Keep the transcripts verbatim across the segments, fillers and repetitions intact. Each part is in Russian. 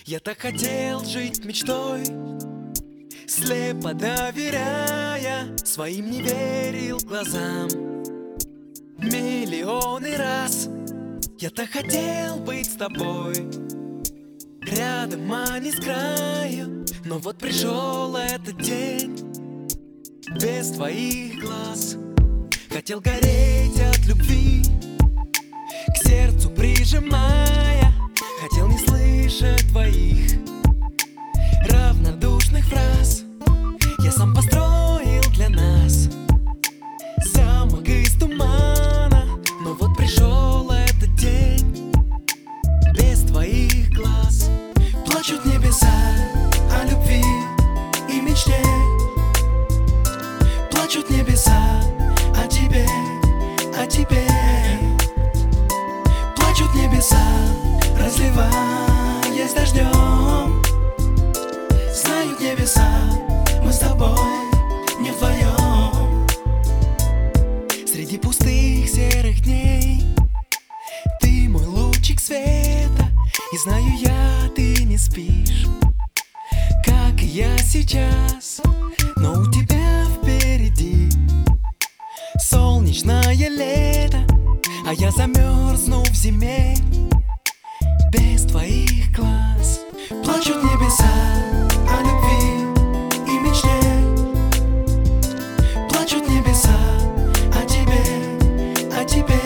Я так хотел жить мечтой, слепо доверяя, своим не верил глазам. Миллионы раз я так хотел быть с тобой, рядом, а не с краю. Но вот пришел этот день без твоих глаз. Хотел гореть от любви, к сердцу прижимая. Хотел не слышать твоих равнодушных фраз. Я сам построил для нас замок из тумана. Но вот пришел этот день без твоих глаз. Плачут небеса о любви и мечте. Плачут небеса о тебе, о тебе. Плачут небеса, разливаясь дождем. Знают небеса, мы с тобой не вдвоем. Среди пустых серых дней ты мой лучик света. И знаю я, ты не спишь, как и я сейчас. Но у тебя впереди солнечное лето, а я замерзну в зиме без твоих глаз. Плачут небеса о любви и мечте. Плачут небеса о тебе, о тебе.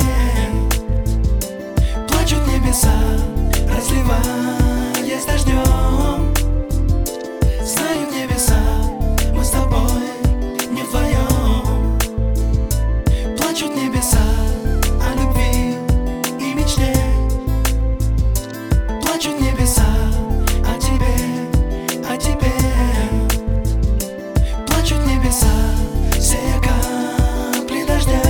Плачут небеса, разливаясь дождем. Знают небеса, мы с тобой не вдвоем. Плачут небеса о любви и мечте. Плачут небеса о тебе, о тебе. Плачут небеса, все капли дождя.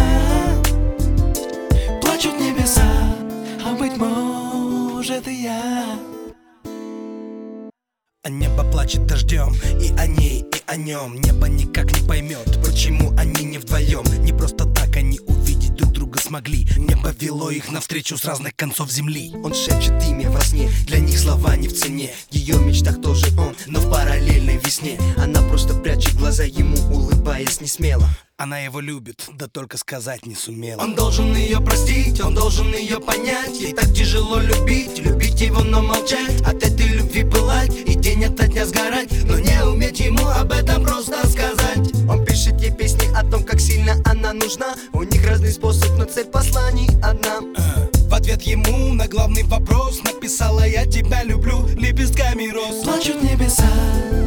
Плачут небеса, а быть может и я. А небо плачет дождем и о ней, и о нем. Небо никак не поймет, почему они не вдвоем. Не просто так они увидеть друг друга смогли. Небо вело их навстречу с разных концов земли. Он шепчет имя во сне, для них слова не в цене. В ее мечтах тоже он, но в параллельной весне. Она просто прячет глаза ему, улыбаясь несмело. Она его любит, да только сказать не сумела. Он должен ее простить, он должен ее понять. Ей так тяжело любить, любить его, но молчать. От этой любви пылать и день ото дня сгорать, но не уметь ему об этом просто сказать. Он пишет ей песни о том, как сильно она нужна. У них разный способ, но цель посланий одна. В ответ ему на главный вопрос написала: я тебя люблю лепестками роз. Плачут небеса